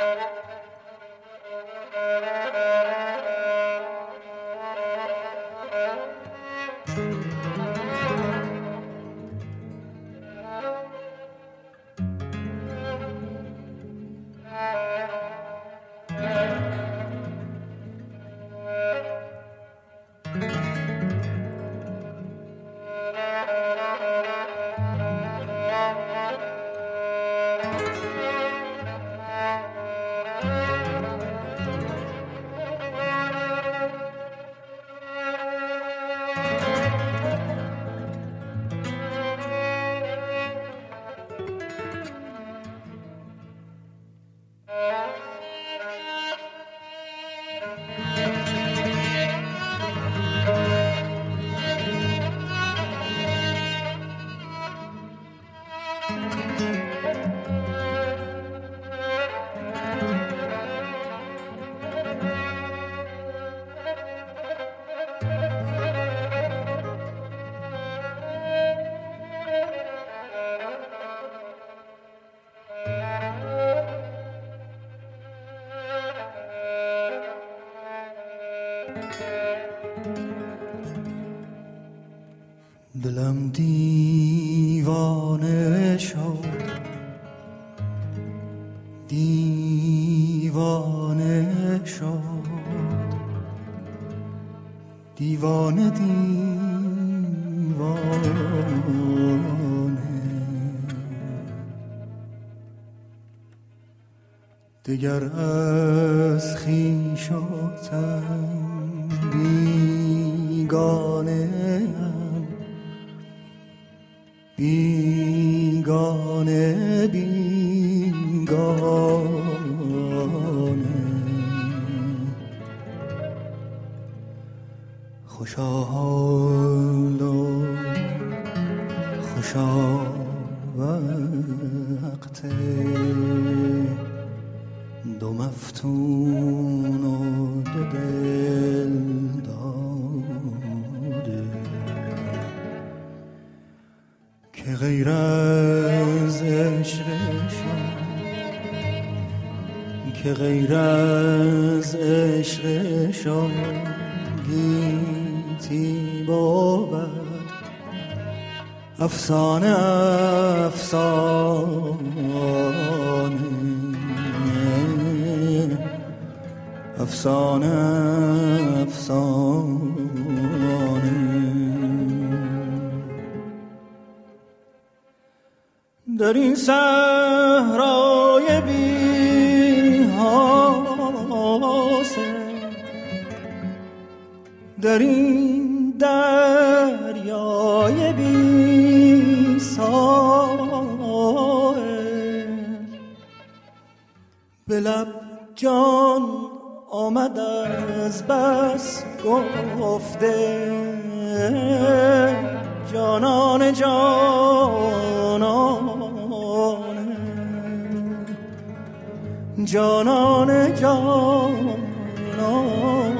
دلم دیوانه شد، دیوانه شد، دیوانه دیوانه. دگر از خویش و تن بیگانه ام، بیگانه بیگانه. خوشا حال و خوشا وقت، دو مفتون و دو دل داده، که غیر از عشقشان، که غیر از عشقشان گیتی بود افسانه افسانه، افسانه افسانه. در این صحرای بی حاصل، در این دریای بی ساحل، به لب جان آمد از بس گفته، جانان جانانه، جانان جانانه.